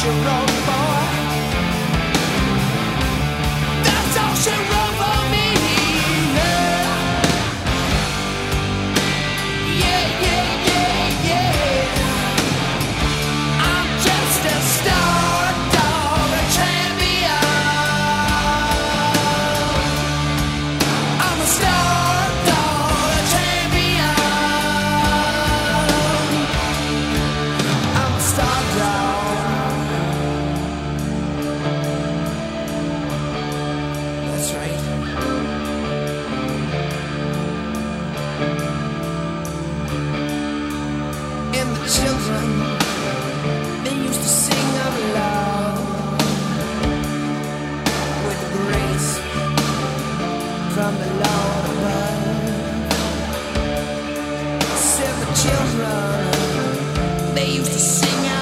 she wrote for. That's all she wrote for me. Yeah, yeah, yeah, yeah. I'm just a star dog, a champion. I'm a star dog, a champion. I'm a star dog. That's right. And the children, they used to sing of love with grace from the Lord above. Said the children, they used to sing